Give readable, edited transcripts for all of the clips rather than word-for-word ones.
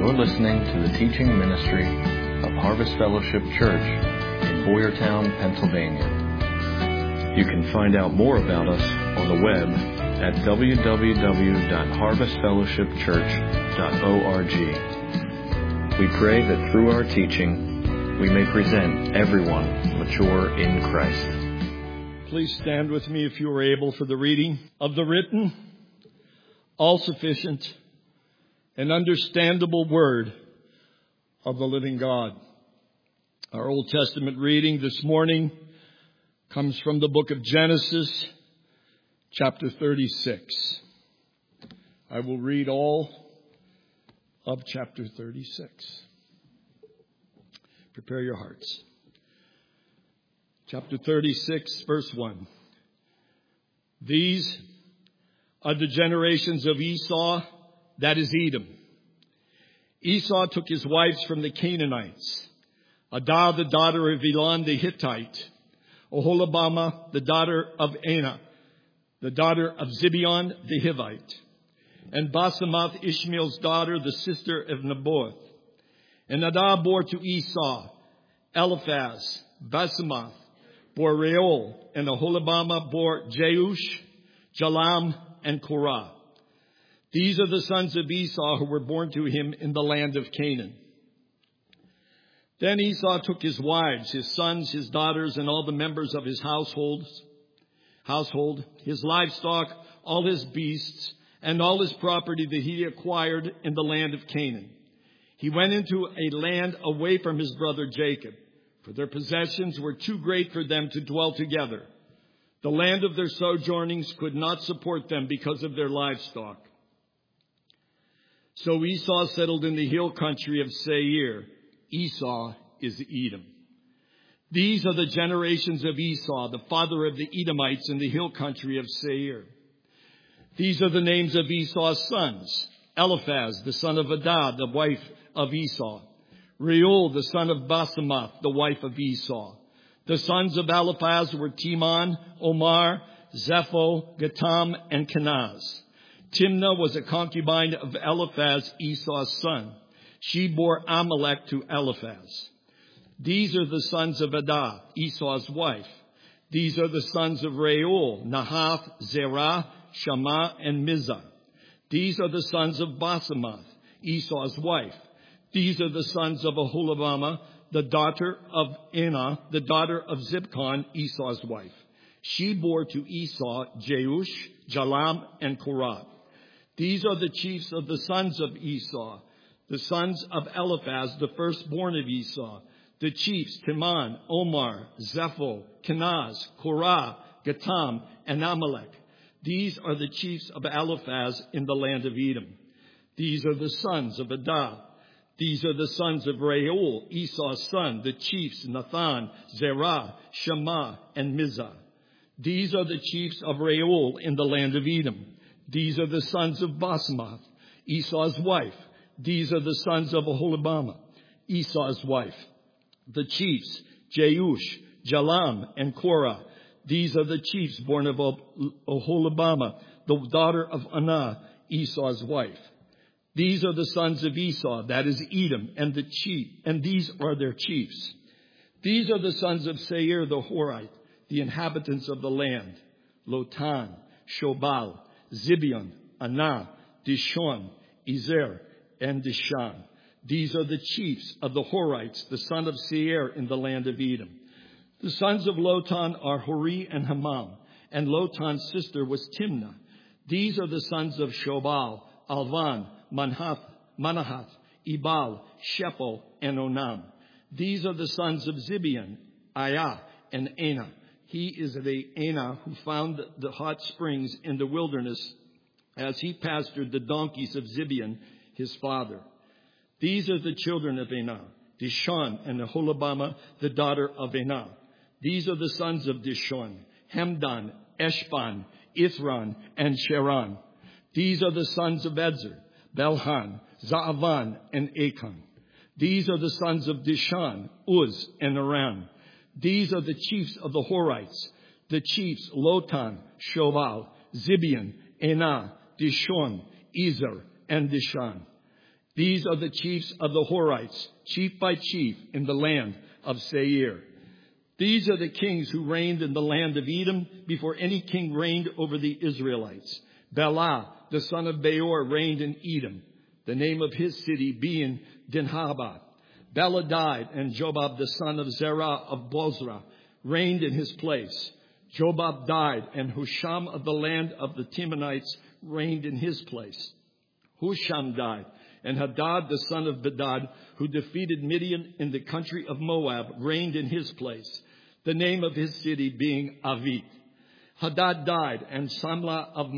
You're listening to the teaching ministry of Harvest Fellowship Church in Boyertown, Pennsylvania. You can find out more about us on the web at www.harvestfellowshipchurch.org. We pray that through our teaching, we may present everyone mature in Christ. Please stand with me if you are able for the reading of the written, all-sufficient, and understandable word of the living God. Our Old Testament reading this morning comes from the book of Genesis, chapter 36. I will read all of chapter 36. Prepare your hearts. Chapter 36, verse 1. These are the generations of Esau, that is Edom. Esau took his wives from the Canaanites, Adah, the daughter of Elon the Hittite, Oholibamah, the daughter of Anah, the daughter of Zibeon the Hivite, and Basemath, Ishmael's daughter, the sister of Naboth. And Adah bore to Esau Eliphaz. Basemath bore Reuel, and Oholibamah bore Jeush, Jalam, and Korah. These are the sons of Esau who were born to him in the land of Canaan. Then Esau took his wives, his sons, his daughters, and all the members of his household, his livestock, all his beasts, and all his property that he acquired in the land of Canaan. He went into a land away from his brother Jacob, for their possessions were too great for them to dwell together. The land of their sojournings could not support them because of their livestock. So Esau settled in the hill country of Seir. Esau is Edom. These are the generations of Esau, the father of the Edomites in the hill country of Seir. These are the names of Esau's sons: Eliphaz, the son of Adah, the wife of Esau; Reuel, the son of Basemath, the wife of Esau. The sons of Eliphaz were Teman, Omar, Zepho, Gatam, and Kenaz. Timnah was a concubine of Eliphaz, Esau's son. She bore Amalek to Eliphaz. These are the sons of Adah, Esau's wife. These are the sons of Reuel, Nahath, Zerah, Shammah, and Mizah. These are the sons of Basemath, Esau's wife. These are the sons of Oholibamah, the daughter of Anah, the daughter of Zibkon, Esau's wife. She bore to Esau Jeush, Jalam, and Korah. These are the chiefs of the sons of Esau, the sons of Eliphaz, the firstborn of Esau. The chiefs Teman, Omar, Zepho, Kenaz, Korah, Gatam, and Amalek. These are the chiefs of Eliphaz in the land of Edom. These are the sons of Adah. These are the sons of Reuel, Esau's son, the chiefs Nathan, Zerah, Shammah, and Mizah. These are the chiefs of Reuel in the land of Edom. These are the sons of Basemath, Esau's wife. These are the sons of Oholibamah, Esau's wife. The chiefs Jeush, Jalam, and Korah. These are the chiefs born of Oholibamah, the daughter of Anah, Esau's wife. These are the sons of Esau, that is Edom, and these are their chiefs. These are the sons of Seir the Horite, the inhabitants of the land: Lotan, Shobal, Zibeon, Anah, Dishon, Ezer, and Dishan. These are the chiefs of the Horites, the son of Seir in the land of Edom. The sons of Lotan are Hori and Hamam, and Lotan's sister was Timnah. These are the sons of Shobal, Alvan, Manahath, Ebal, Shepo, and Onam. These are the sons of Zibeon, Ayah, and Anah. He is the Anah who found the hot springs in the wilderness as he pastured the donkeys of Zibeon, his father. These are the children of Anah, Dishon and Oholibamah, the daughter of Anah. These are the sons of Dishon: Hemdan, Eshban, Ithran, and Sheran. These are the sons of Ezer: Belhan, Zaavan, and Achan. These are the sons of Dishan: Uz and Aram. These are the chiefs of the Horites, the chiefs Lotan, Shobal, Zibeon, Anah, Dishon, Ezer, and Dishan. These are the chiefs of the Horites, chief by chief, in the land of Seir. These are the kings who reigned in the land of Edom before any king reigned over the Israelites. Bela, the son of Beor, reigned in Edom, the name of his city being Dinhabah. Bela died, and Jobab, the son of Zerah of Bozrah, reigned in his place. Jobab died, and Husham of the land of the Timonites reigned in his place. Husham died, and Hadad, the son of Bedad, who defeated Midian in the country of Moab, reigned in his place, the name of his city being Avit. Hadad died, and Samlah of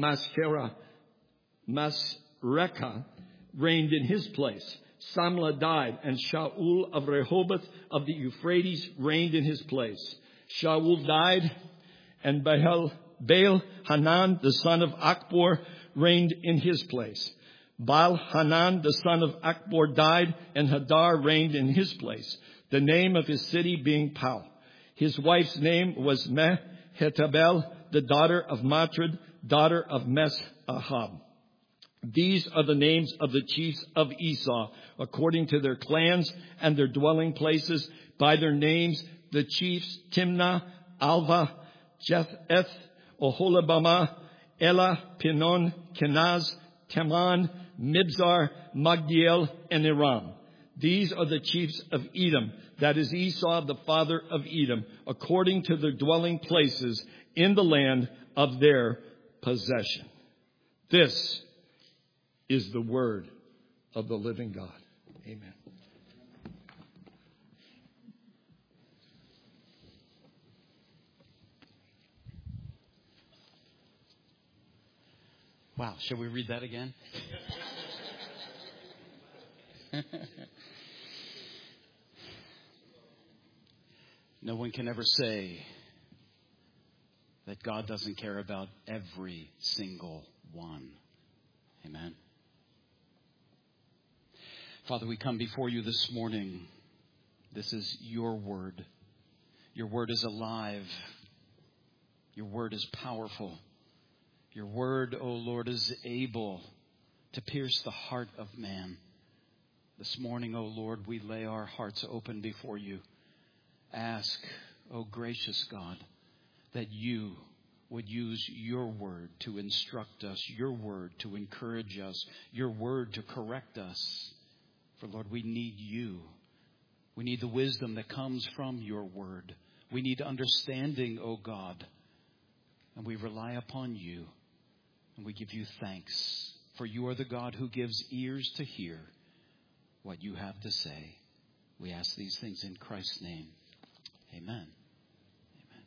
Masrekah reigned in his place. Samlah died, and Shaul of Rehoboth of the Euphrates reigned in his place. Shaul died, and Baal-Hanan, the son of Akbor, reigned in his place. Baal-Hanan, the son of Akbor, died, and Hadar reigned in his place, the name of his city being Pau. His wife's name was Mehetabel, the daughter of Matred, daughter of Meshahab. These are the names of the chiefs of Esau, according to their clans and their dwelling places. By their names, the chiefs Timnah, Alva, Jetheth, Oholibamah, Elah, Pinon, Kenaz, Teman, Mibzar, Magdiel, and Aram. These are the chiefs of Edom, that is Esau, the father of Edom, according to their dwelling places in the land of their possession. This is the word of the living God. Amen. Wow, shall we read that again? No one can ever say that God doesn't care about every single one. Amen. Father, we come before you this morning. This is your word. Your word is alive. Your word is powerful. Your word, O Lord, is able to pierce the heart of man. This morning, O Lord, we lay our hearts open before you. Ask, O gracious God, that you would use your word to instruct us, your word to encourage us, your word to correct us. For, Lord, we need you. We need the wisdom that comes from your word. We need understanding, O God. And we rely upon you. And we give you thanks. For you are the God who gives ears to hear what you have to say. We ask these things in Christ's name. Amen. Amen.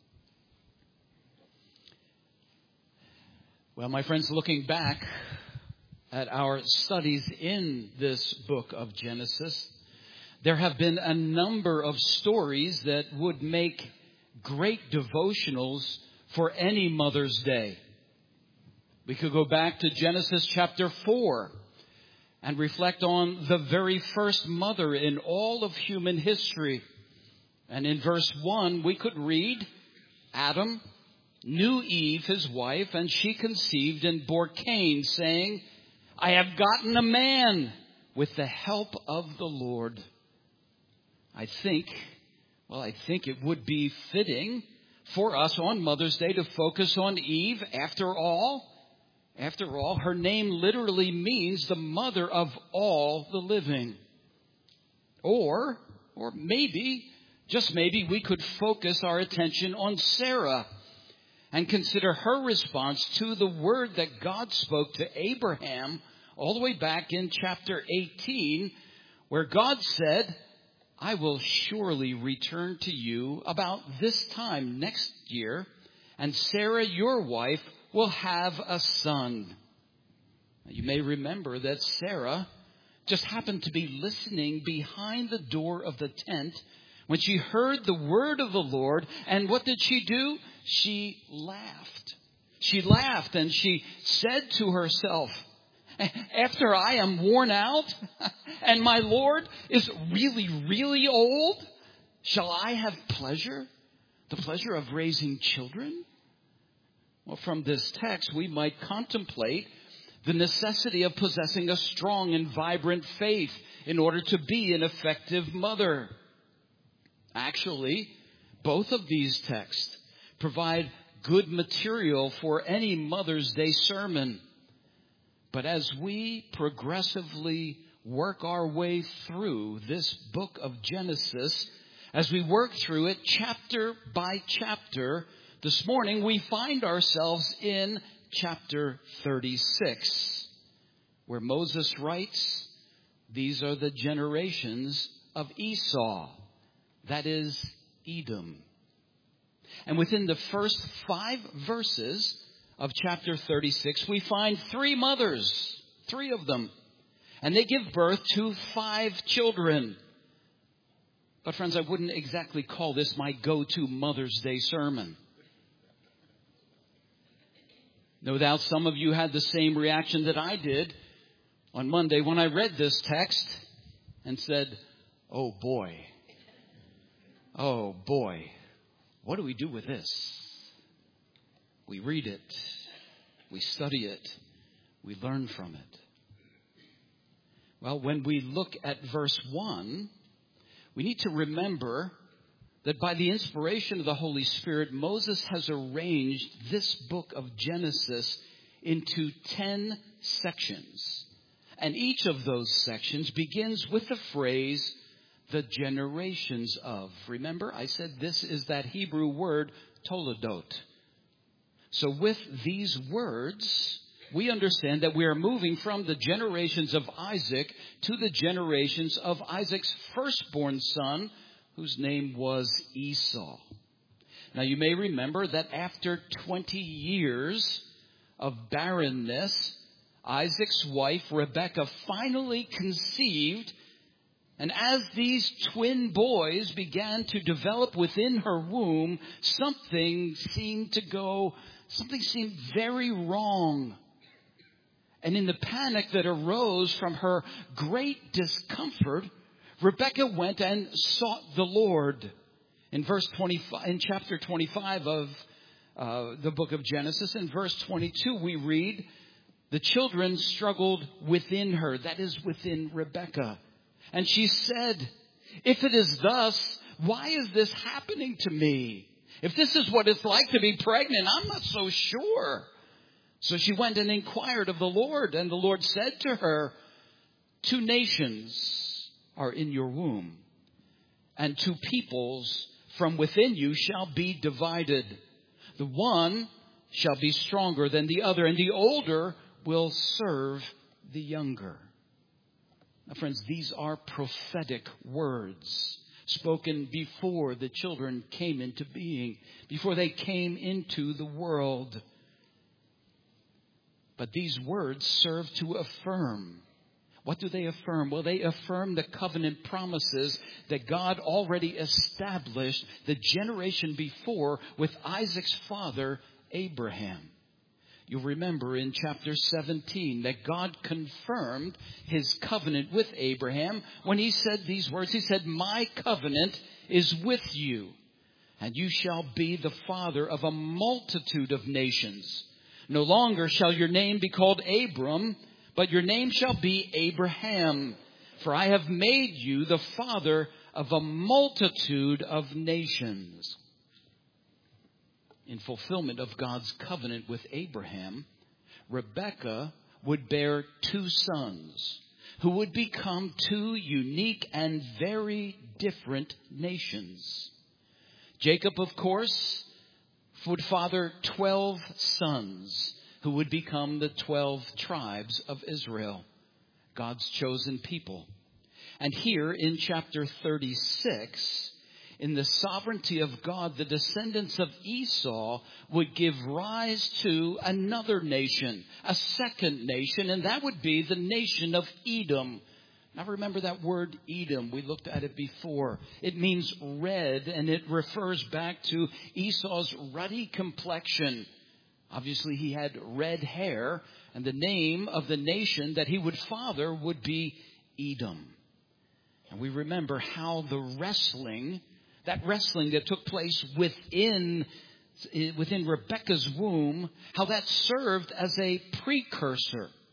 Well, my friends, looking back at our studies in this book of Genesis, there have been a number of stories that would make great devotionals for any Mother's Day. We could go back to Genesis chapter 4 and reflect on the very first mother in all of human history. And in verse 1, we could read, Adam knew Eve, his wife, and she conceived and bore Cain, saying, I have gotten a man with the help of the Lord. I think it would be fitting for us on Mother's Day to focus on Eve. After all, her name literally means the mother of all the living. Or maybe, just maybe, we could focus our attention on Sarah and consider her response to the word that God spoke to Abraham all the way back in chapter 18, where God said, I will surely return to you about this time next year, and Sarah, your wife, will have a son. You may remember that Sarah just happened to be listening behind the door of the tent when she heard the word of the Lord. And what did she do? She laughed. She laughed and she said to herself, after I am worn out and my Lord is really, really old, shall I have pleasure? The pleasure of raising children? Well, from this text, we might contemplate the necessity of possessing a strong and vibrant faith in order to be an effective mother. Actually, both of these texts provide good material for any Mother's Day sermon. But as we progressively work our way through this book of Genesis, as we work through it chapter by chapter, this morning we find ourselves in chapter 36, where Moses writes, "These are the generations of Esau," that is, Edom. And within the first 5 verses of chapter 36, we find 3 mothers, 3 of them. And they give birth to 5 children. But friends, I wouldn't exactly call this my go-to Mother's Day sermon. No doubt some of you had the same reaction that I did on Monday when I read this text and said, oh boy, what do we do with this? We read it, we study it, we learn from it. Well, when we look at verse 1, we need to remember that by the inspiration of the Holy Spirit, Moses has arranged this book of Genesis into 10 sections. And each of those sections begins with the phrase, the generations of. Remember, I said this is that Hebrew word, toledot. So with these words, we understand that we are moving from the generations of Isaac to the generations of Isaac's firstborn son, whose name was Esau. Now, you may remember that after 20 years of barrenness, Isaac's wife, Rebekah, finally conceived. And as these twin boys began to develop within her womb, something seemed very wrong. And in the panic that arose from her great discomfort, Rebekah went and sought the Lord. In chapter 25 of the book of Genesis, in verse 22, we read, the children struggled within her, that is, within Rebekah. And she said, if it is thus, why is this happening to me? If this is what it's like to be pregnant, I'm not so sure. So she went and inquired of the Lord, and the Lord said to her, 2 nations are in your womb, and 2 peoples from within you shall be divided. The one shall be stronger than the other, and the older will serve the younger. Now, friends, these are prophetic words spoken before the children came into being, before they came into the world. But these words serve to affirm. What do they affirm? Well, they affirm the covenant promises that God already established the generation before with Isaac's father, Abraham. You'll remember in chapter 17 that God confirmed his covenant with Abraham when he said these words. He said, my covenant is with you, and you shall be the father of a multitude of nations. No longer shall your name be called Abram, but your name shall be Abraham. For I have made you the father of a multitude of nations. In fulfillment of God's covenant with Abraham, Rebekah would bear 2 sons who would become 2 unique and very different nations. Jacob, of course, would father 12 sons who would become the 12 tribes of Israel, God's chosen people. And here in chapter 36, in the sovereignty of God, the descendants of Esau would give rise to another nation, a second nation, and that would be the nation of Edom. Now remember that word Edom. We looked at it before. It means red, and it refers back to Esau's ruddy complexion. Obviously, he had red hair, and the name of the nation that he would father would be Edom. And we remember how that wrestling that took place within Rebekah's womb, how that served as a precursor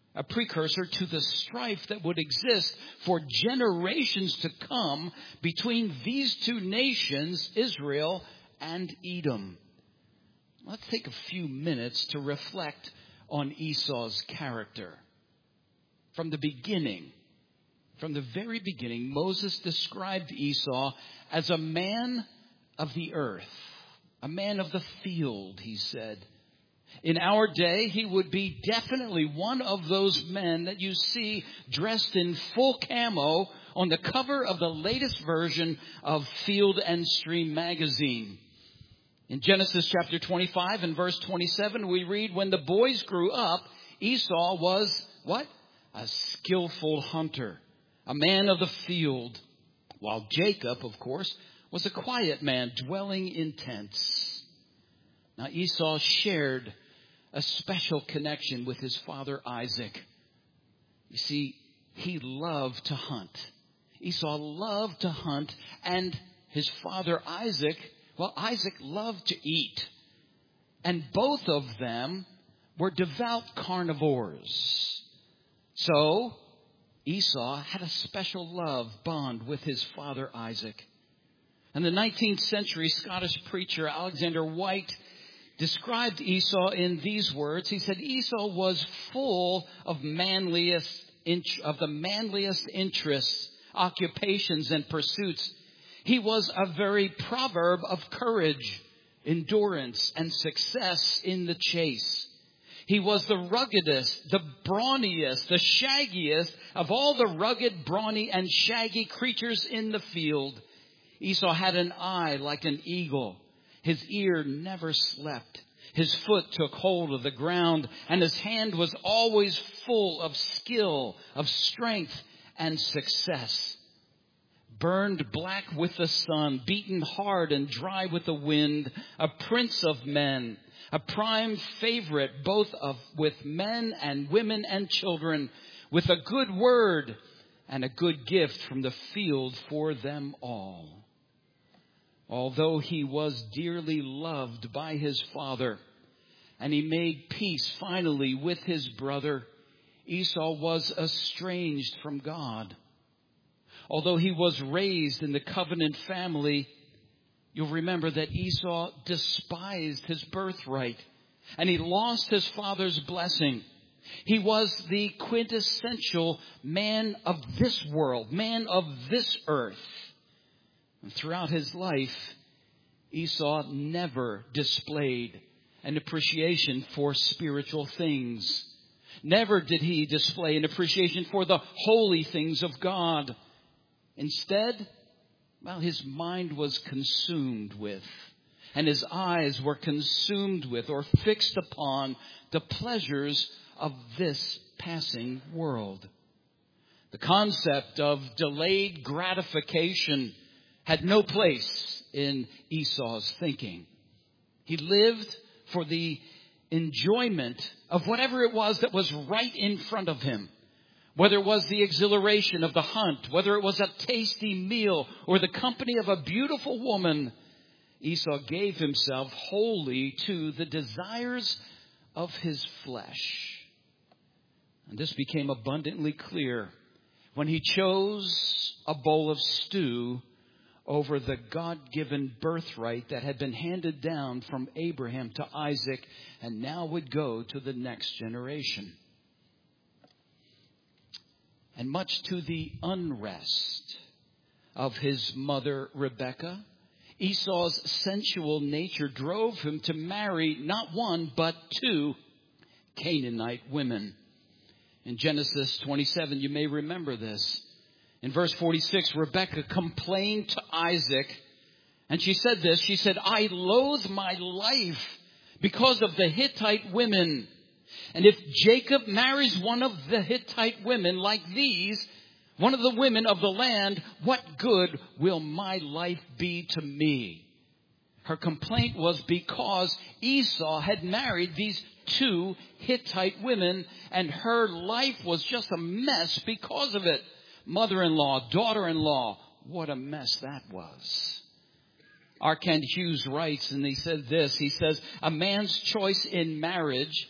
a precursor to the strife that would exist for generations to come between these two nations, Israel and Edom. Let's take a few minutes to reflect on Esau's character. From the beginning, from the very beginning, Moses described Esau as a man of the earth, a man of the field, he said. In our day, he would be definitely one of those men that you see dressed in full camo on the cover of the latest version of Field and Stream magazine. In Genesis chapter 25 and verse 27, we read, when the boys grew up, Esau was, what? A skillful hunter, a man of the field, while Jacob, of course, was a quiet man dwelling in tents. Now, Esau shared a special connection with his father Isaac. You see, he loved to hunt. Esau loved to hunt, and his father Isaac, well, Isaac loved to eat. And both of them were devout carnivores. So, Esau had a special love bond with his father Isaac. And the 19th century Scottish preacher Alexander White described Esau in these words. He said, Esau was full of the manliest interests, occupations, and pursuits. He was a very proverb of courage, endurance, and success in the chase. He was the ruggedest, the brawniest, the shaggiest of all the rugged, brawny, and shaggy creatures in the field. Esau had an eye like an eagle. His ear never slept. His foot took hold of the ground, and his hand was always full of skill, of strength, and success. Burned black with the sun, beaten hard and dry with the wind, a prince of men, a prime favorite both with men and women and children, with a good word and a good gift from the field for them all. Although he was dearly loved by his father, and he made peace finally with his brother, Esau was estranged from God. Although he was raised in the covenant family, you'll remember that Esau despised his birthright, and he lost his father's blessing. He was the quintessential man of this world, man of this earth. And throughout his life, Esau never displayed an appreciation for spiritual things. Never did he display an appreciation for the holy things of God. Instead, well, his mind was consumed with, and his eyes were consumed with or fixed upon the pleasures of this passing world. The concept of delayed gratification had no place in Esau's thinking. He lived for the enjoyment of whatever it was that was right in front of him. Whether it was the exhilaration of the hunt, whether it was a tasty meal or the company of a beautiful woman, Esau gave himself wholly to the desires of his flesh. And this became abundantly clear when he chose a bowl of stew over the God-given birthright that had been handed down from Abraham to Isaac and now would go to the next generation. And much to the unrest of his mother, Rebekah, Esau's sensual nature drove him to marry not one, but two Canaanite women. In Genesis 27, you may remember this. In verse 46, Rebekah complained to Isaac, and she said this. She said, I loathe my life because of the Hittite women. And if Jacob marries one of the Hittite women like these, one of the women of the land, what good will my life be to me? Her complaint was because Esau had married these two Hittite women, and her life was just a mess because of it. Mother-in-law, daughter-in-law, what a mess that was. R. Kent Hughes writes, and he said this. He says, a man's choice in marriage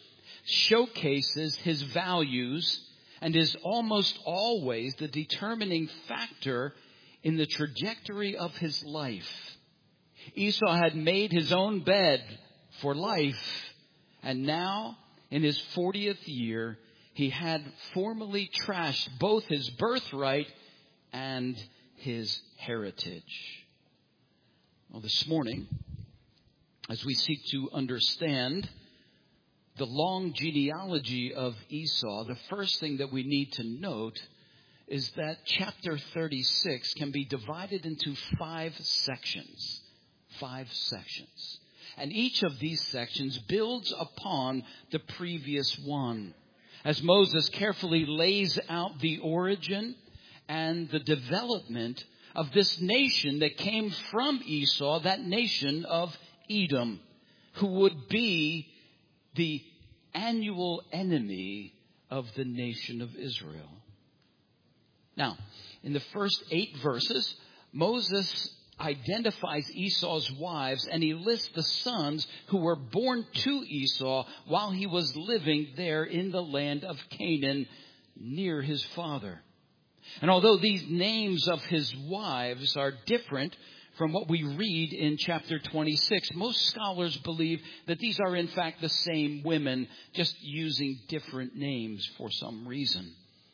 showcases his values and is almost always the determining factor in the trajectory of his life. Esau had made his own bed for life, and now, in his 40th year, he had formally trashed both his birthright and his heritage. Well, this morning, as we seek to understand the long genealogy of Esau, the first thing that we need to note is that chapter 36 can be divided into 5 sections. 5 sections. And each of these sections builds upon the previous one, as Moses carefully lays out the origin and the development of this nation that came from Esau, that nation of Edom, who would be the annual enemy of the nation of Israel. Now, in the first 8 verses, Moses identifies Esau's wives, and he lists the sons who were born to Esau while he was living there in the land of Canaan near his father. And although these names of his wives are different from what we read in chapter 26, most scholars believe that these are in fact the same women, just using different names for some reason.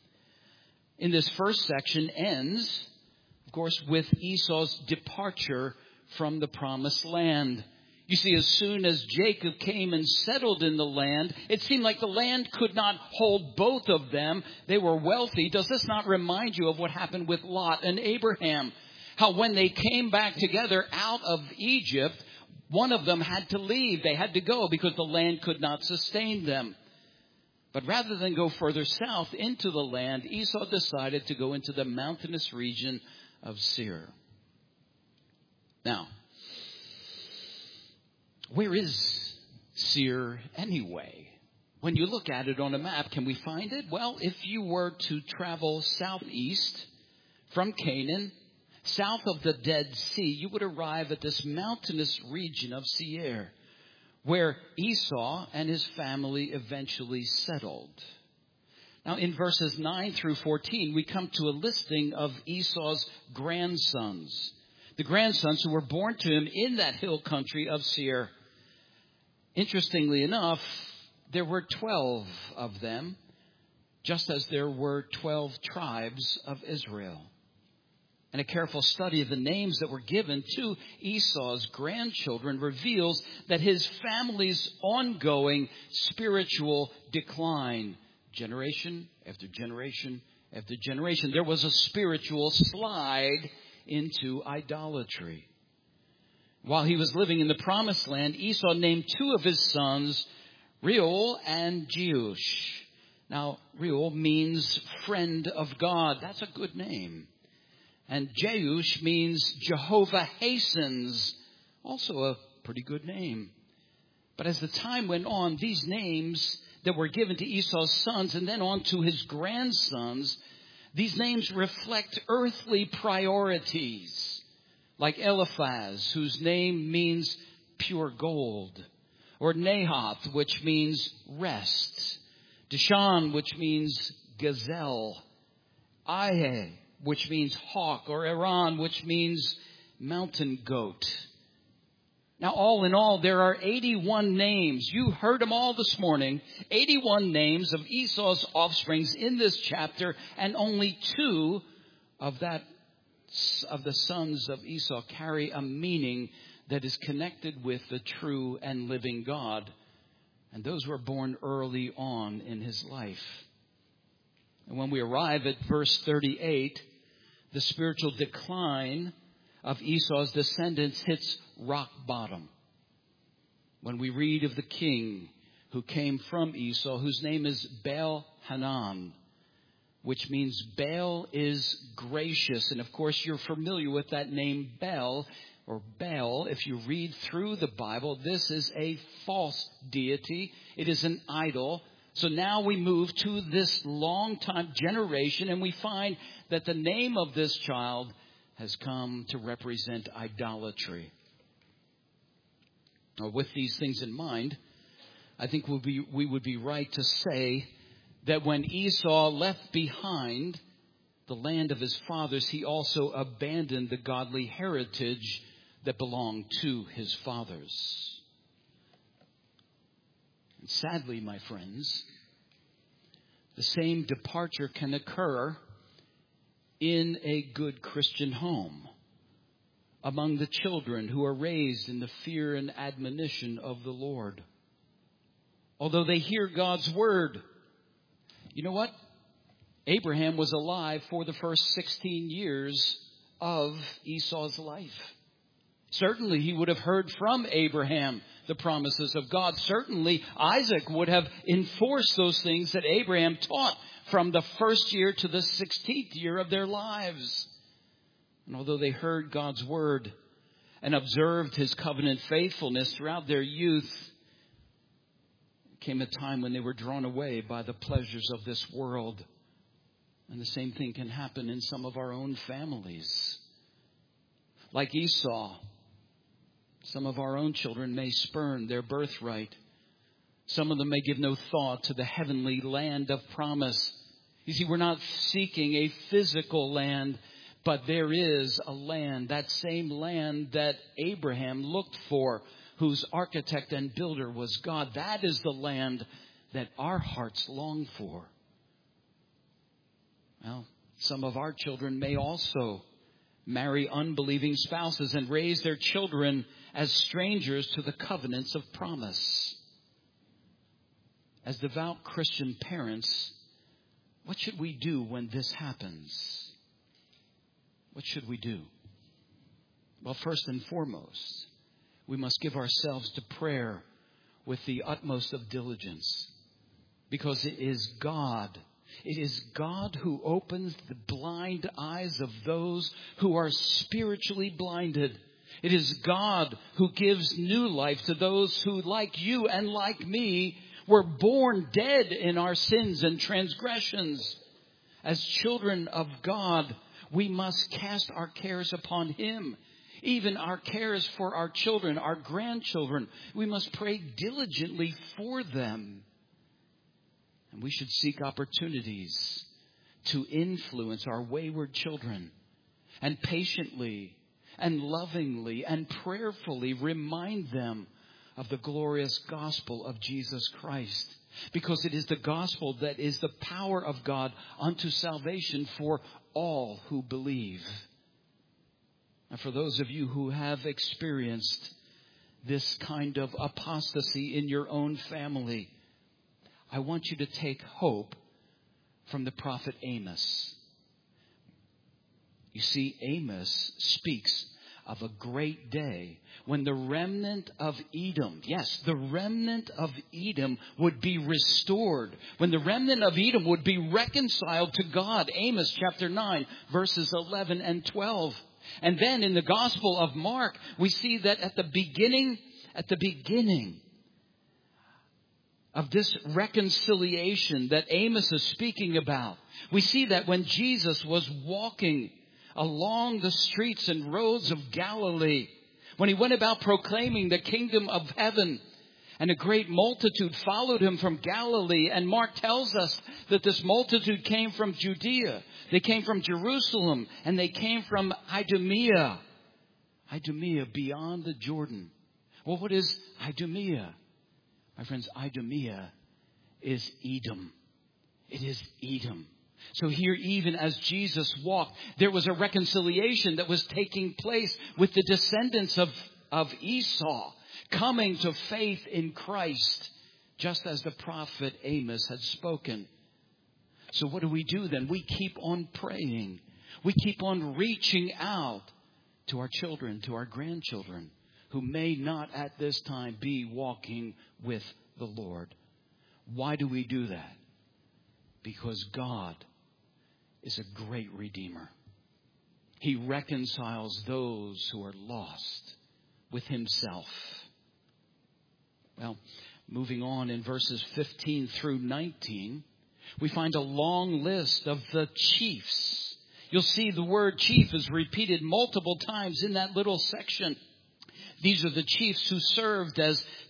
In this first section ends, of course, with Esau's departure from the promised land. You see, as soon as Jacob came and settled in the land, it seemed like the land could not hold both of them. They were wealthy. Does this not remind you of what happened with Lot and Abraham? How when they came back together out of Egypt, one of them had to leave. They had to go because the land could not sustain them. But rather than go further south into the land, Esau decided to go into the mountainous region of Seir. Now, where is Seir anyway? When you look at it on a map, can we find it? Well, if you were to travel southeast from Canaan, south of the Dead Sea, you would arrive at this mountainous region of Seir, where Esau and his family eventually settled. Now, in verses 9 through 14, we come to a listing of Esau's grandsons. The grandsons who were born to him in that hill country of Seir. Interestingly enough, there were 12 of them, just as there were 12 tribes of Israel. And a careful study of the names that were given to Esau's grandchildren reveals that his family's ongoing spiritual decline, generation after generation after generation. There was a spiritual slide into idolatry. While he was living in the promised land, Esau named 2 of his sons, Reuel and Jeush. Now, Reuel means friend of God. That's a good name. And Jeush means Jehovah hastens. Also a pretty good name. But as the time went on, these names that were given to Esau's sons and then on to his grandsons, these names reflect earthly priorities. Like Eliphaz, whose name means pure gold. Or Nahath, which means rest. Dishan, which means gazelle. Ahe, which means hawk, or Iran, which means mountain goat. Now, all in all, there are 81 names. You heard them all this morning. 81 names of Esau's offsprings in this chapter, and only 2 of the sons of Esau carry a meaning that is connected with the true and living God. And those were born early on in his life. And when we arrive at verse 38, the spiritual decline of Esau's descendants hits rock bottom. When we read of the king who came from Esau, whose name is Baal-Hanan, which means Baal is gracious. And of course, you're familiar with that name Baal, or Baal. If you read through the Bible, this is a false deity. It is an idol. So now we move to this long time generation, and we find that the name of this child has come to represent idolatry. Now, with these things in mind, I think we would be right to say that when Esau left behind the land of his fathers, he also abandoned the godly heritage that belonged to his fathers. And sadly, my friends, the same departure can occur in a good Christian home, among the children who are raised in the fear and admonition of the Lord. Although they hear God's word, you know what? Abraham was alive for the first 16 years of Esau's life. Certainly he would have heard from Abraham the promises of God. Certainly Isaac would have enforced those things that Abraham taught from the first year to the 16th year of their lives. And although they heard God's word and observed his covenant faithfulness throughout their youth, there came a time when they were drawn away by the pleasures of this world. And the same thing can happen in some of our own families. Like Esau, some of our own children may spurn their birthright. Some of them may give no thought to the heavenly land of promise. You see, we're not seeking a physical land, but there is a land, that same land that Abraham looked for, whose architect and builder was God. That is the land that our hearts long for. Well, some of our children may also marry unbelieving spouses and raise their children as strangers to the covenants of promise. As devout Christian parents, what should we do when this happens? What should we do? Well, first and foremost, we must give ourselves to prayer with the utmost of diligence, because it is God who opens the blind eyes of those who are spiritually blinded. It is God who gives new life to those who, like you and like me, were born dead in our sins and transgressions. As children of God, we must cast our cares upon Him. Even our cares for our children, our grandchildren, we must pray diligently for them. And we should seek opportunities to influence our wayward children and patiently and lovingly and prayerfully remind them of the glorious gospel of Jesus Christ. Because it is the gospel that is the power of God unto salvation for all who believe. And for those of you who have experienced this kind of apostasy in your own family, I want you to take hope from the prophet Amos. You see, Amos speaks of a great day when the remnant of Edom, yes, the remnant of Edom would be restored. When the remnant of Edom would be reconciled to God. Amos chapter 9, verses 11 and 12. And then in the Gospel of Mark, we see that at the beginning of this reconciliation that Amos is speaking about, we see that when Jesus was walking along the streets and roads of Galilee, when he went about proclaiming the kingdom of heaven, and a great multitude followed him from Galilee. And Mark tells us that this multitude came from Judea. They came from Jerusalem, and they came from Idumea. Idumea, beyond the Jordan. Well, what is Idumea? My friends, Idumea is Edom. It is Edom. So here, even as Jesus walked, there was a reconciliation that was taking place with the descendants of Esau, coming to faith in Christ, just as the prophet Amos had spoken. So what do we do then? We keep on praying. We keep on reaching out to our children, to our grandchildren, who may not at this time be walking with the Lord. Why do we do that? Because God is a great Redeemer. He reconciles those who are lost with Himself. Well, moving on in verses 15 through 19, we find a long list of the chiefs. You'll see the word chief is repeated multiple times in that little section. These are the chiefs who served as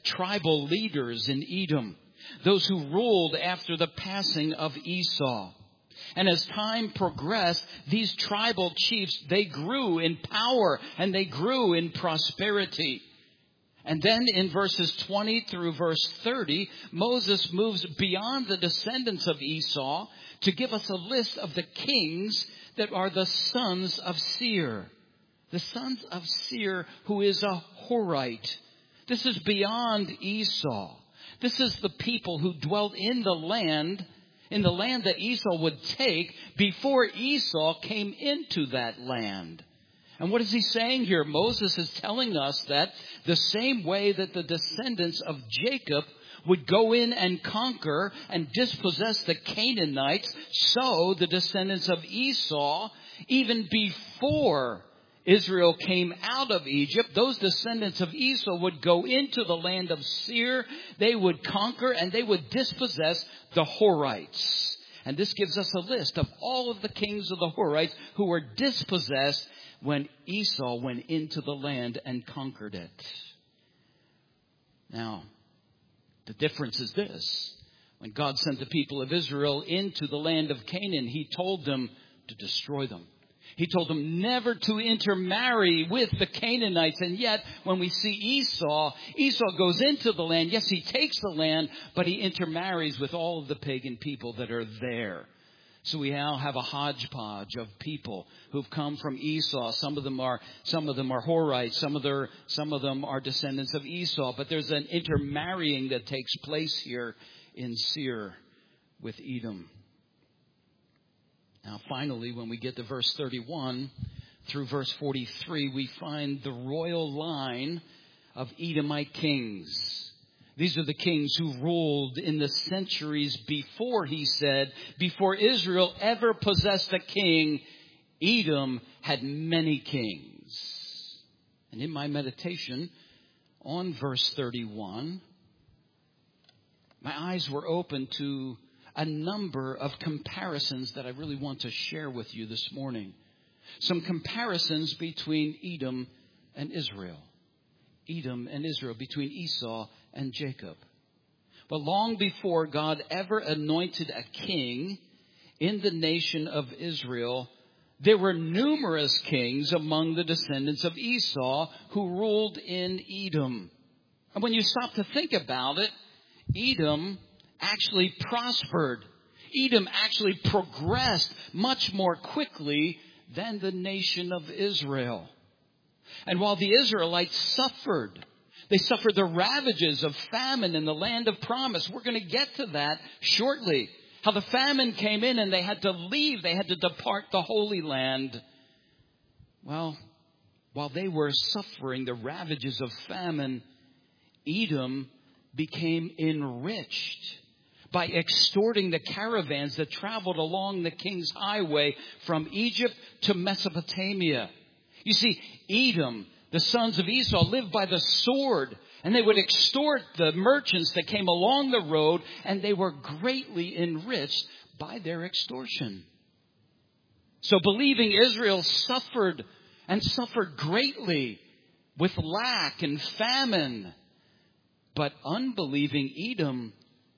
tribal leaders in Edom, those who ruled after the passing of Esau. And as time progressed, these tribal chiefs, they grew in power and they grew in prosperity. And then in verses 20 through verse 30, Moses moves beyond the descendants of Esau to give us a list of the kings that are the sons of Seir. The sons of Seir, who is a Horite. This is beyond Esau. This is the people who dwelt in the land that Esau would take before Esau came into that land. And what is he saying here? Moses is telling us that the same way that the descendants of Jacob would go in and conquer and dispossess the Canaanites, so the descendants of Esau, even before Israel came out of Egypt, those descendants of Esau would go into the land of Seir. They would conquer and they would dispossess the Horites. And this gives us a list of all of the kings of the Horites who were dispossessed when Esau went into the land and conquered it. Now, the difference is this. When God sent the people of Israel into the land of Canaan, He told them to destroy them. He told them never to intermarry with the Canaanites. And yet, when we see Esau goes into the land. Yes, he takes the land, but he intermarries with all of the pagan people that are there. So we now have a hodgepodge of people who've come from Esau. Some of them are Horites. Some of them are descendants of Esau. But there's an intermarrying that takes place here in Seir with Edom. Now, finally, when we get to verse 31 through verse 43, we find the royal line of Edomite kings. These are the kings who ruled in the centuries before, he said, before Israel ever possessed a king, Edom had many kings. And in my meditation on verse 31, my eyes were open to a number of comparisons that I really want to share with you this morning. Some comparisons between Edom and Israel. Edom and Israel, between Esau and Jacob. But long before God ever anointed a king in the nation of Israel, there were numerous kings among the descendants of Esau who ruled in Edom. And when you stop to think about it, Edom actually prospered. Edom actually progressed much more quickly than the nation of Israel. And while the Israelites suffered, they suffered the ravages of famine in the land of promise. We're going to get to that shortly. How the famine came in and they had to leave. They had to depart the Holy Land. Well, while they were suffering the ravages of famine, Edom became enriched by extorting the caravans that traveled along the king's highway from Egypt to Mesopotamia. You see, Edom, the sons of Esau, lived by the sword, and they would extort the merchants that came along the road, and they were greatly enriched by their extortion. So believing Israel suffered greatly with lack and famine. But unbelieving Edom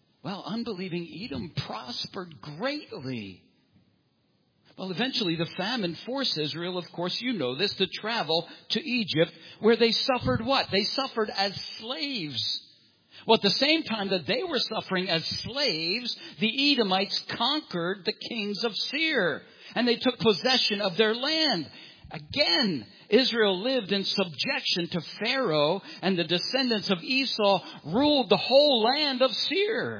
prospered greatly. Well, eventually the famine forced Israel, of course you know this, to travel to Egypt, where they suffered what? They suffered as slaves. Well, at the same time that they were suffering as slaves, the Edomites conquered the kings of Seir, and they took possession of their land. Again, Israel lived in subjection to Pharaoh, and the descendants of Esau ruled the whole land of Seir.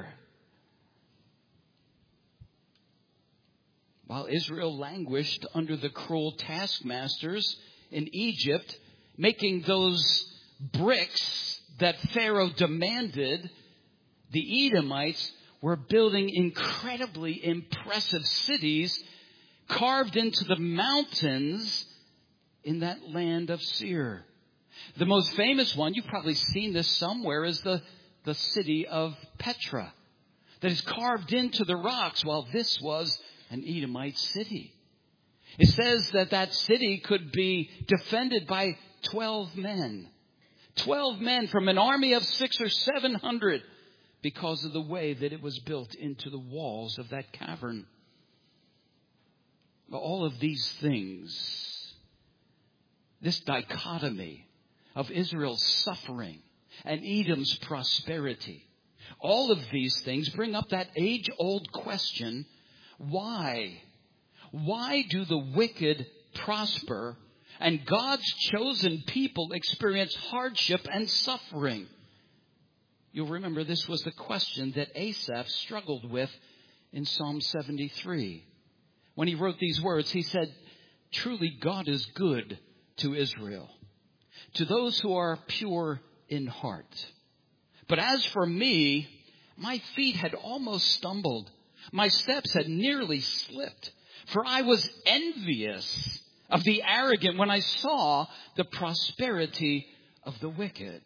While Israel languished under the cruel taskmasters in Egypt, making those bricks that Pharaoh demanded, the Edomites were building incredibly impressive cities carved into the mountains in that land of Seir. The most famous one, you've probably seen this somewhere, is the city of Petra that is carved into the rocks. Well, this was an Edomite city. It says that city could be defended by 12 men. 12 men from an army of 600 or 700 because of the way that it was built into the walls of that cavern. All of these things, this dichotomy of Israel's suffering and Edom's prosperity, all of these things bring up that age-old question, why? Why do the wicked prosper and God's chosen people experience hardship and suffering? You'll remember this was the question that Asaph struggled with in Psalm 73. When he wrote these words, he said, "Truly God is good to Israel, to those who are pure in heart. But as for me, my feet had almost stumbled. My steps had nearly slipped. For I was envious of the arrogant when I saw the prosperity of the wicked."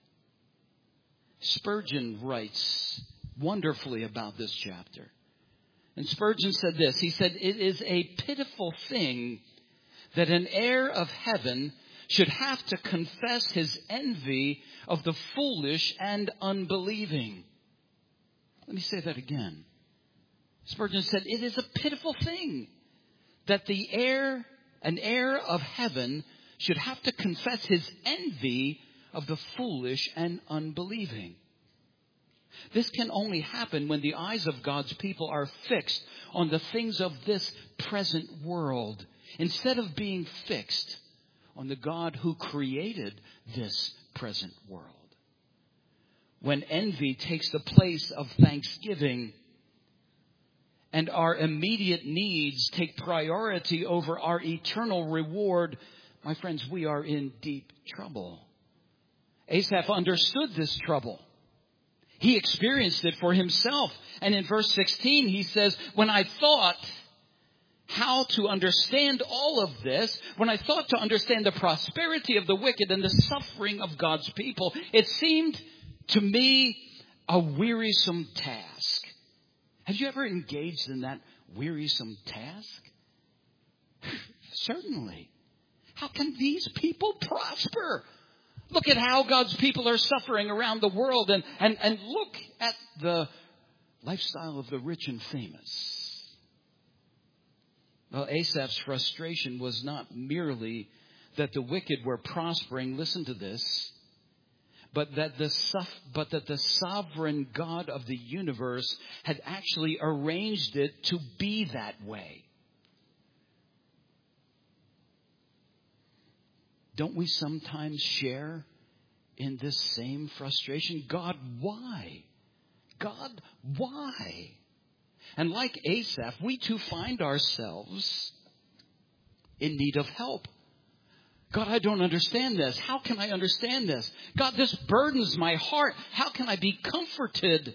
Spurgeon writes wonderfully about this chapter. And Spurgeon said this. He said, "It is a pitiful thing that an heir of heaven should have to confess his envy of the foolish and unbelieving." Let me say that again. Spurgeon said, "It is a pitiful thing that an heir of heaven should have to confess his envy of the foolish and unbelieving." This can only happen when the eyes of God's people are fixed on the things of this present world, instead of being fixed on the God who created this present world. When envy takes the place of thanksgiving and our immediate needs take priority over our eternal reward, my friends, we are in deep trouble. Asaph understood this trouble. He experienced it for himself. And in verse 16, he says, "When I thought how to understand all of this, when I thought to understand the prosperity of the wicked and the suffering of God's people, it seemed to me a wearisome task." Have you ever engaged in that wearisome task? Certainly. How can these people prosper? Look at how God's people are suffering around the world, and look at the lifestyle of the rich and famous. Well, Asaph's frustration was not merely that the wicked were prospering, listen to this, but that the sovereign God of the universe had actually arranged it to be that way. Don't we sometimes share in this same frustration? God, why? God, why? And like Asaph, we too find ourselves in need of help. God, I don't understand this. How can I understand this? God, this burdens my heart. How can I be comforted?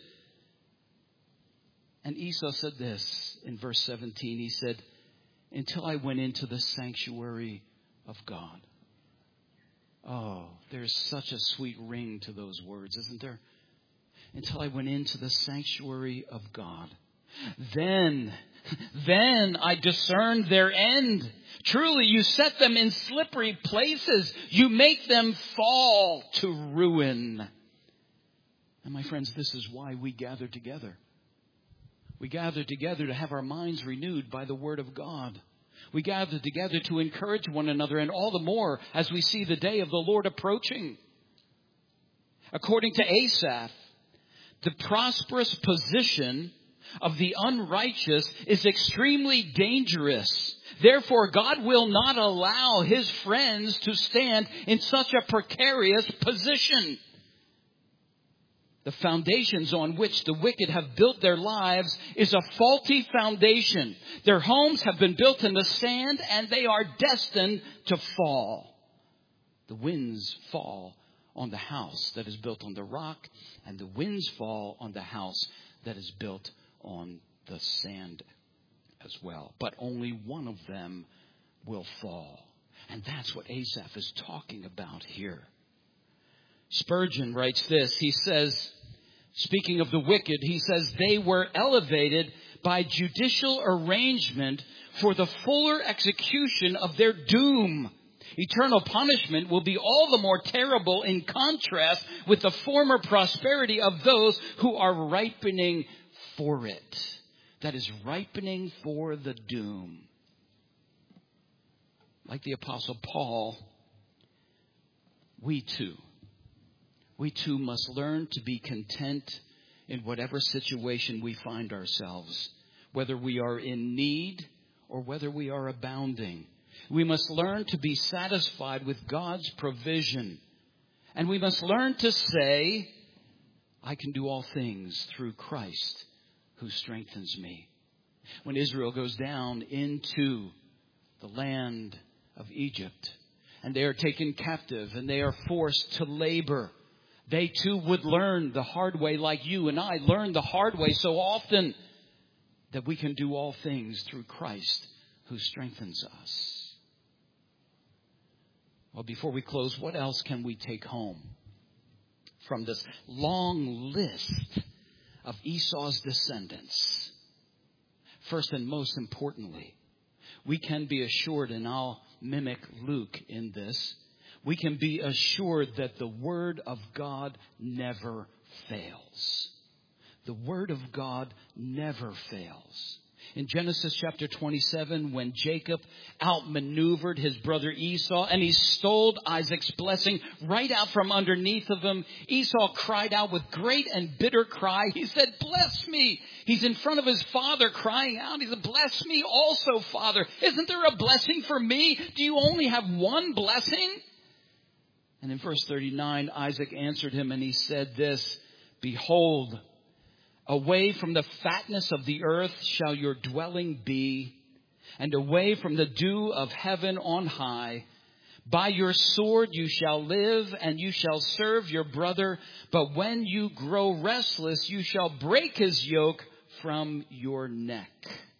And Esau said this in verse 17. He said, "Until I went into the sanctuary of God." Oh, there's such a sweet ring to those words, isn't there? Until I went into the sanctuary of God. Then I discerned their end. Truly, you set them in slippery places. You make them fall to ruin. And my friends, this is why we gather together. We gather together to have our minds renewed by the Word of God. We gather together to encourage one another, and all the more as we see the day of the Lord approaching. According to Asaph, the prosperous position of the unrighteous is extremely dangerous. Therefore, God will not allow his friends to stand in such a precarious position. The foundations on which the wicked have built their lives is a faulty foundation. Their homes have been built in the sand, and they are destined to fall. The winds fall on the house that is built on the rock, and the winds fall on the house that is built on the sand as well. But only one of them will fall. And that's what Asaph is talking about here. Spurgeon writes this. He says, speaking of the wicked, he says, "They were elevated by judicial arrangement for the fuller execution of their doom. Eternal punishment will be all the more terrible in contrast with the former prosperity of those who are ripening for it. That is, ripening for the doom. Like the Apostle Paul, we too must learn to be content in whatever situation we find ourselves, whether we are in need or whether we are abounding. We must learn to be satisfied with God's provision. And we must learn to say, I can do all things through Christ who strengthens me. When Israel goes down into the land of Egypt, and they are taken captive, and they are forced to labor, they too would learn the hard way, like you and I learn the hard way so often, that we can do all things through Christ who strengthens us. Well, before we close, what else can we take home from this long list of Esau's descendants? First and most importantly, we can be assured, and I'll mimic Luke in this, we can be assured that the Word of God never fails. The Word of God never fails. In Genesis chapter 27, when Jacob outmaneuvered his brother Esau and he stole Isaac's blessing right out from underneath of him, Esau cried out with great and bitter cry. He said, bless me. He's in front of his father crying out. He said, bless me also, Father. Isn't there a blessing for me? Do you only have one blessing? And in verse 39, Isaac answered him and he said this, behold, away from the fatness of the earth shall your dwelling be, and away from the dew of heaven on high. By your sword you shall live, and you shall serve your brother. But when you grow restless, you shall break his yoke from your neck.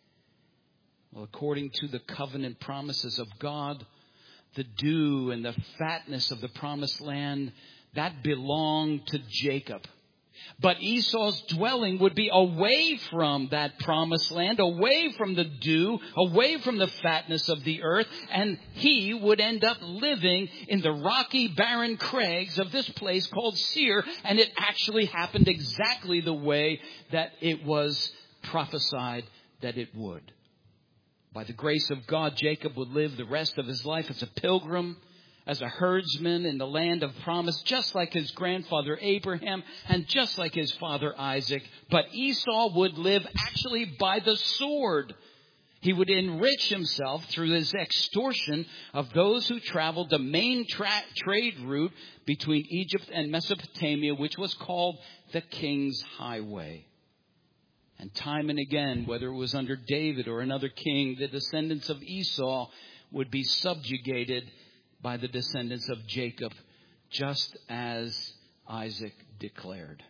Well, according to the covenant promises of God, the dew and the fatness of the promised land, that belonged to Jacob. But Esau's dwelling would be away from that promised land, away from the dew, away from the fatness of the earth, and he would end up living in the rocky, barren crags of this place called Seir, and it actually happened exactly the way that it was prophesied that it would. By the grace of God, Jacob would live the rest of his life as a pilgrim, as a herdsman in the land of promise, just like his grandfather Abraham and just like his father Isaac. But Esau would live actually by the sword. He would enrich himself through his extortion of those who traveled the main trade route between Egypt and Mesopotamia, which was called the King's Highway. And time and again, whether it was under David or another king, the descendants of Esau would be subjugated by the descendants of Jacob, just as Isaac declared.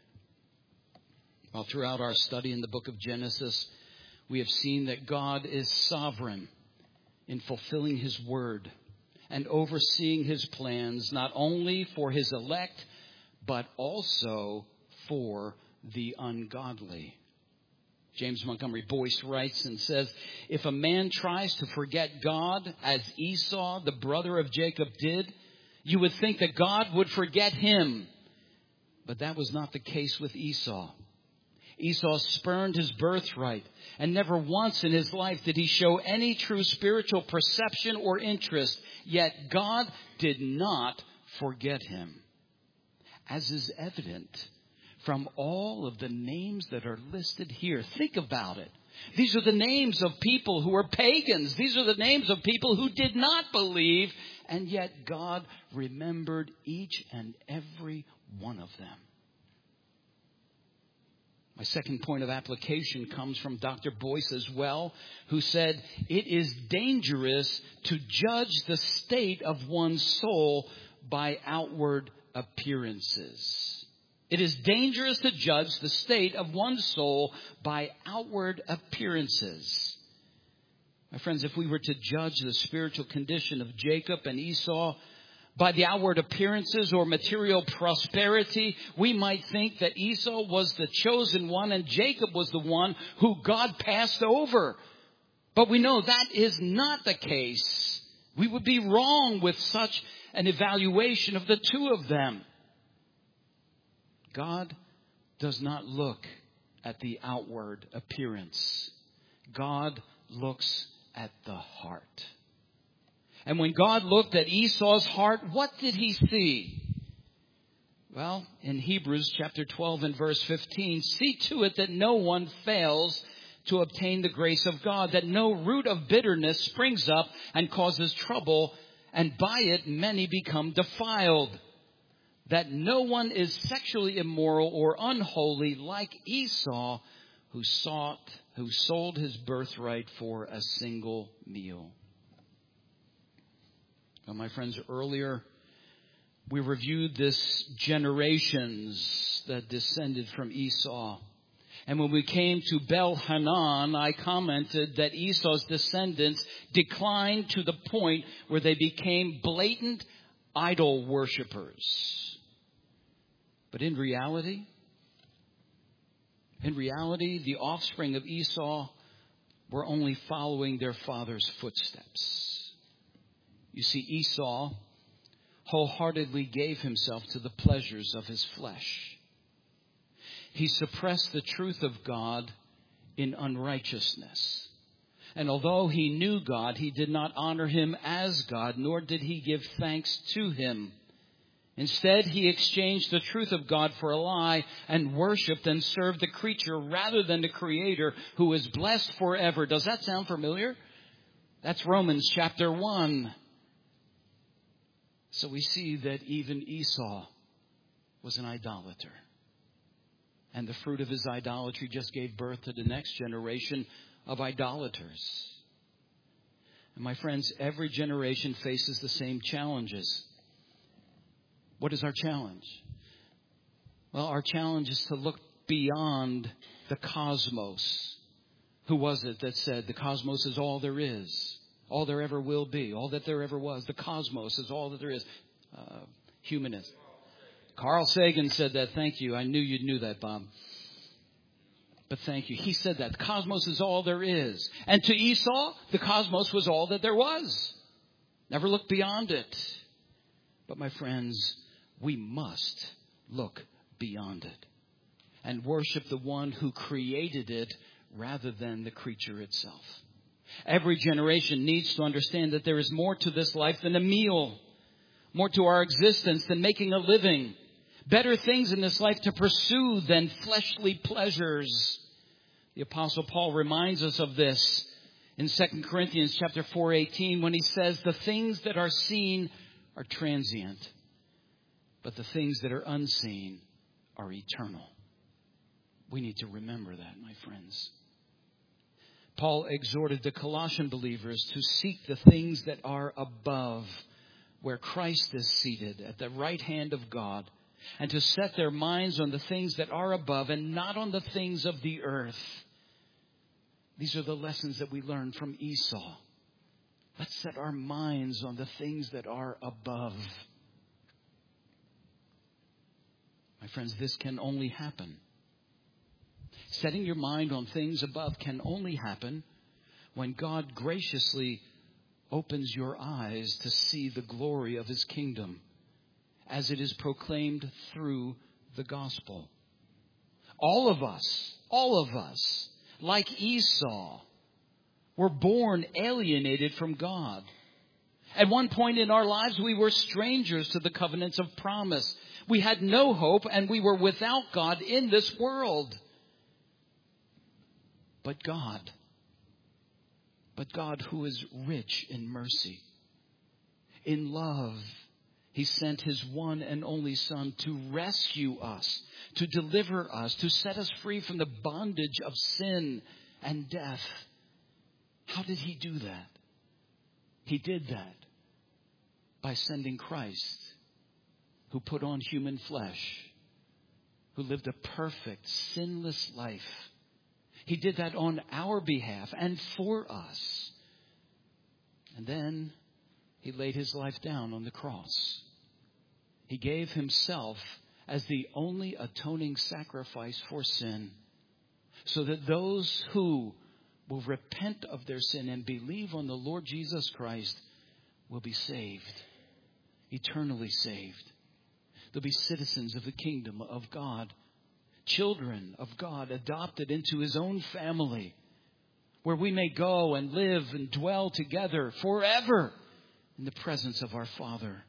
Well, throughout our study in the book of Genesis, we have seen that God is sovereign in fulfilling his word and overseeing his plans, not only for his elect, but also for the ungodly. James Montgomery Boyce writes and says, if a man tries to forget God as Esau, the brother of Jacob, did, you would think that God would forget him. But that was not the case with Esau. Esau spurned his birthright, and never once in his life did he show any true spiritual perception or interest. Yet God did not forget him, as is evident from all of the names that are listed here. Think about it. These are the names of people who are pagans. These are the names of people who did not believe. And yet God remembered each and every one of them. My second point of application comes from Dr. Boyce as well, who said, it is dangerous to judge the state of one's soul by outward appearances. It is dangerous to judge the state of one's soul by outward appearances. My friends, if we were to judge the spiritual condition of Jacob and Esau by the outward appearances or material prosperity, we might think that Esau was the chosen one and Jacob was the one who God passed over. But we know that is not the case. We would be wrong with such an evaluation of the two of them. God does not look at the outward appearance. God looks at the heart. And when God looked at Esau's heart, what did he see? Well, in Hebrews chapter 12 and verse 15, see to it that no one fails to obtain the grace of God, that no root of bitterness springs up and causes trouble, and by it many become defiled. That no one is sexually immoral or unholy like Esau, who sold his birthright for a single meal. Well, my friends, earlier we reviewed this generations that descended from Esau. And when we came to Bel-Hanan, I commented that Esau's descendants declined to the point where they became blatant idol worshippers. But in reality, the offspring of Esau were only following their father's footsteps. You see, Esau wholeheartedly gave himself to the pleasures of his flesh. He suppressed the truth of God in unrighteousness. And although he knew God, he did not honor him as God, nor did he give thanks to him. Instead, he exchanged the truth of God for a lie and worshipped and served the creature rather than the Creator, who is blessed forever. Does that sound familiar? That's Romans chapter 1. So we see that even Esau was an idolater. And the fruit of his idolatry just gave birth to the next generation of idolaters. And my friends, every generation faces the same challenges. What is our challenge? Well, our challenge is to look beyond the cosmos. Who was it that said the cosmos is all there is, all there ever will be, all that there ever was? The cosmos is all that there is. Humanist. Carl Sagan said that. Thank you. I knew you knew that, Bob. But thank you. He said that. The cosmos is all there is. And to Esau, the cosmos was all that there was. Never look beyond it. But my friends, we must look beyond it and worship the one who created it rather than the creature itself. Every generation needs to understand that there is more to this life than a meal, more to our existence than making a living, better things in this life to pursue than fleshly pleasures. The Apostle Paul reminds us of this in 2 Corinthians chapter 4:18 when he says, the things that are seen are transient, but the things that are unseen are eternal. We need to remember that, my friends. Paul exhorted the Colossian believers to seek the things that are above, where Christ is seated at the right hand of God, and to set their minds on the things that are above and not on the things of the earth. These are the lessons that we learned from Esau. Let's set our minds on the things that are above. My friends, this can only happen. Setting your mind on things above can only happen when God graciously opens your eyes to see the glory of His kingdom as it is proclaimed through the gospel. All of us, like Esau, were born alienated from God. At one point in our lives, we were strangers to the covenants of promise. We had no hope and we were without God in this world. But God who is rich in mercy, in love, He sent His one and only Son to rescue us, to deliver us, to set us free from the bondage of sin and death. How did He do that? He did that by sending Christ, who put on human flesh, who lived a perfect, sinless life. He did that on our behalf and for us. And then He laid His life down on the cross. He gave Himself as the only atoning sacrifice for sin, so that those who will repent of their sin and believe on the Lord Jesus Christ will be saved, eternally saved. They'll be citizens of the kingdom of God, children of God, adopted into His own family, where we may go and live and dwell together forever in the presence of our Father.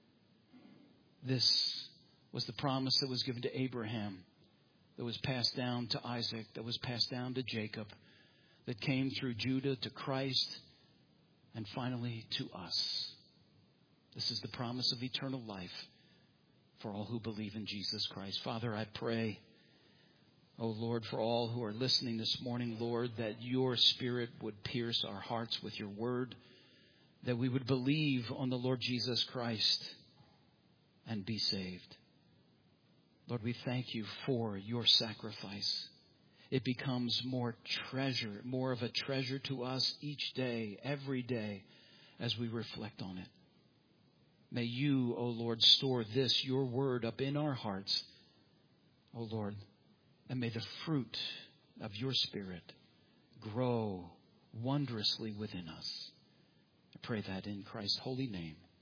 This was the promise that was given to Abraham, that was passed down to Isaac, that was passed down to Jacob, that came through Judah to Christ, and finally to us. This is the promise of eternal life for all who believe in Jesus Christ. Father, I pray, oh Lord, for all who are listening this morning, Lord, that your Spirit would pierce our hearts with your word, that we would believe on the Lord Jesus Christ and be saved. Lord, we thank you for your sacrifice. It becomes more of a treasure to us each day, every day, as we reflect on it. May you, O Lord, store this, your word, up in our hearts, O Lord, and may the fruit of your Spirit grow wondrously within us. I pray that in Christ's holy name.